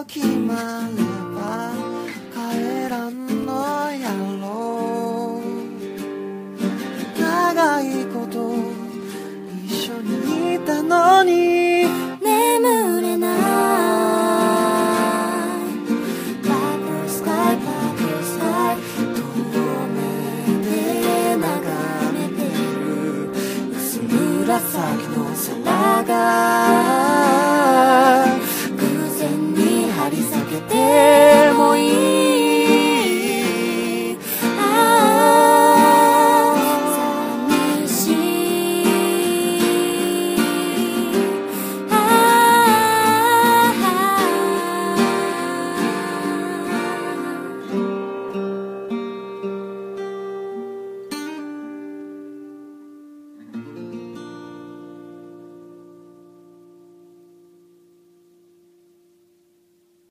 決まれば帰らんのやろう。長いこと一緒にいたのに眠れない。バックスカイバックスカイ遠目で眺めてる薄紫の空が偶然に張り裂けてもいい